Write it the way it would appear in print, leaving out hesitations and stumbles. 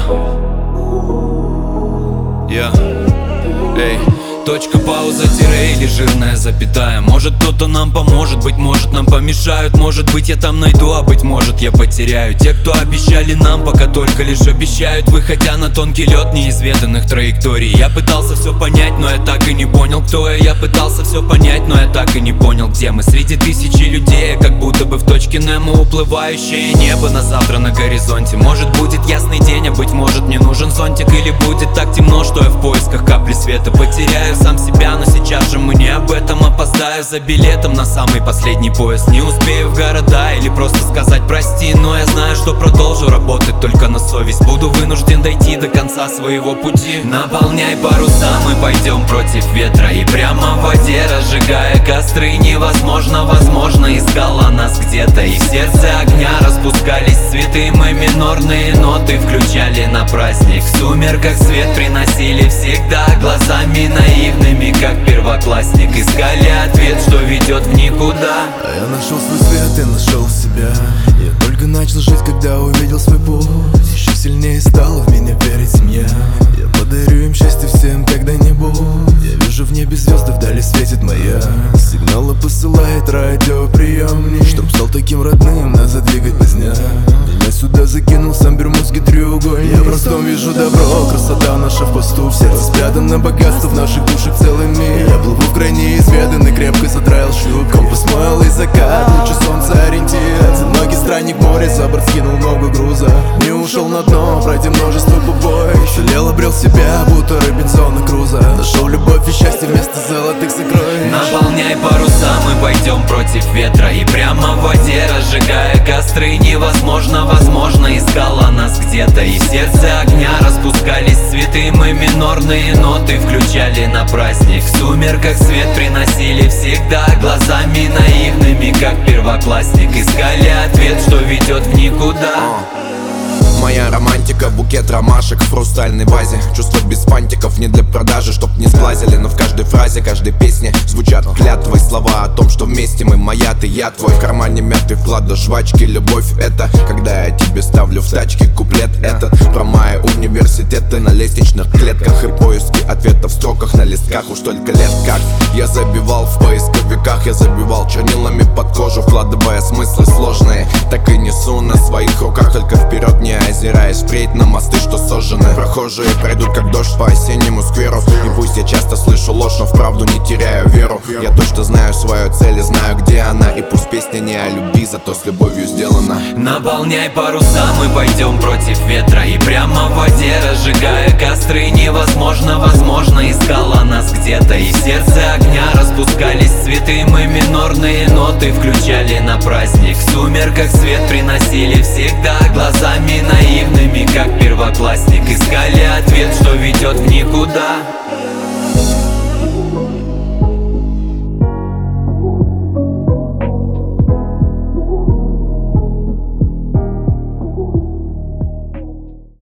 Эй, точка, пауза, тире или жирная запятая. Может кто-то нам поможет, быть может нам помешают. Может быть я там найду, а быть может я потеряю. Те, кто обещали нам, пока только лишь обещают, выходя на тонкий лед неизведанных траекторий. Я пытался все понять, но я так и не понял, кто я. Я пытался все понять, но я так и не понял, где мы. Среди тысячи людей, как будто бы в точке Немо. Уплывающее небо на завтра на горизонте. Может будет ясный день, а быть может мне нужен зонтик. Или будет так темно, что я в поисках капли света. Потеряю сам себя, но сейчас же мы не об этом. Опоздаю за билетом на самый последний поезд. Не успею в города или просто сказать прости. Но я знаю, что продолжу работать только на совесть. Буду вынужден дойти до конца своего пути. Наполняй паруса, мы пойдем против ветра. И прямо в воде, разжигая костры. Невозможно, возможно, искала нас где-то. И в сердце огня распускались цветы. Мы минорные ноты включали на праздник. В сумерках свет приносили всегда. Глазами наивными, как первоклассник. Искали ответ, что ведет в никуда. А я нашел свой свет и нашел себя. Я только начал жить, когда увидел свой путь. Еще сильнее стала в меня верить семья. Я подарю им счастье всем когда-нибудь. Я вижу в небе звезды, вдали светит моя. Сигналы посылает радиоприемник, чтоб стал таким родным, назад двигать поздня. Меня сюда закинул сам бермудский треугольник. Я в простом вижу добро, красота наша в посту. В сердце спрятано богатство, в наших душах целый мир. Я плыву в крайне изведанный, крепко задраил шлюп. Компас мой алый закат, лучше солнца ориентир. Одинокий странник море, за борт скинул много груза. Не ушел на дно, пройти множество побоищ. Жалел, обрел себя, будто Робинзона Круза. Нашел любовь и счастье вместо золотых сокровищ. Наполняй паруса, мы пойдем против ветра. И прямо в воде, разжигая костры. Невозможно, возможно, искала нас где-то. И в сердце огня распускались цветы. Мы минорные ноты включали на праздник. В сумерках свет приносили всегда. Глазами наивными, как первоклассник. Искали ответ, что ведет в никуда. Моя романтика, букет ромашек в хрустальной вазе. Чувства без фантиков, не для продажи, чтоб не сглазили. Но в каждой фразе, каждой песне звучат клятвы. Слова о том, что вместе мы, моя ты, я твой. В кармане мятый вклад до жвачки. Любовь это, когда я тебе ставлю в тачке куплет этот. Про мои университеты на лестничных клетках. И поиски ответов в строках на листках. Уж только лет как я забивал в поисковиках. Я забивал чернилами под кожу, вкладывая смыслы сложные. Так и несу на своих руках, только вперед не озираясь впредь на мосты, что сожжены. Прохожие пройдут как дождь по осеннему скверу. И пусть я часто слышу ложь, но вправду не теряю веру. Я точно знаю свою цель и знаю, где она. И пусть песня не о любви, зато с любовью сделана. Наполняй паруса, мы пойдем против ветра. И прямо в воде, разжигая костры. Невозможно, возможно, искала нас где-то. И в сердце огня распускались цветы. Мы минорные ноты включали на праздник. В сумерках свет приносили всегда. Глазами наивными, как первоклассник. Искали ответ, что ведет в никуда.